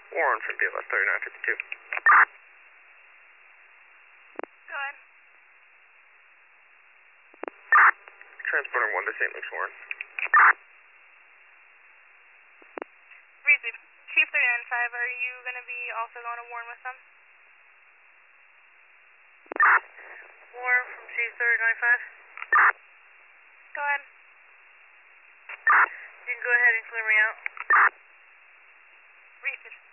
Warren from BLS 3952. Go ahead. Transporter 1 to St. Luke's, Warren. Receive. Chief 395, are you going to be also going to Warren with them? Warren from Chief 395. Go ahead. You can go ahead and clear me out. Receive.